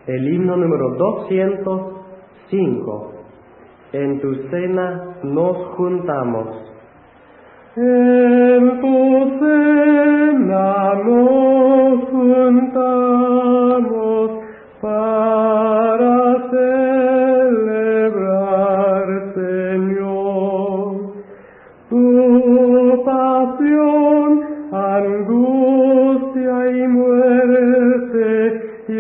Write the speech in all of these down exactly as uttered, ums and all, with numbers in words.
el himno número doscientos cinco. En tu cena nos juntamos. En tu cena nos juntamos para celebrar, Señor, tu pasión, angustia y muerte, y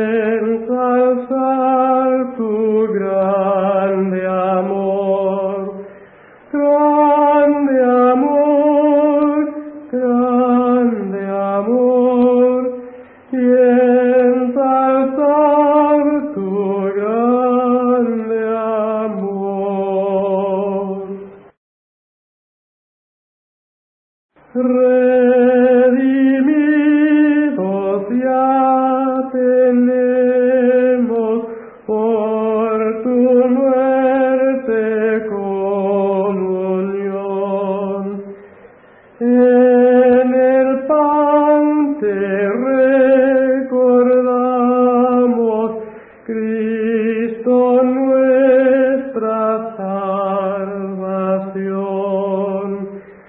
ensalzar tu grande amor, grande amor, grande amor, y ensalzar tu grande amor. Redimidos ya tenemos por tu muerte comunión. En el pan te recordamos, Cristo, nuestra salvación.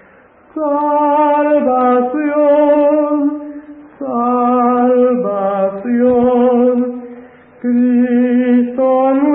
Salvación, salvación, Cristo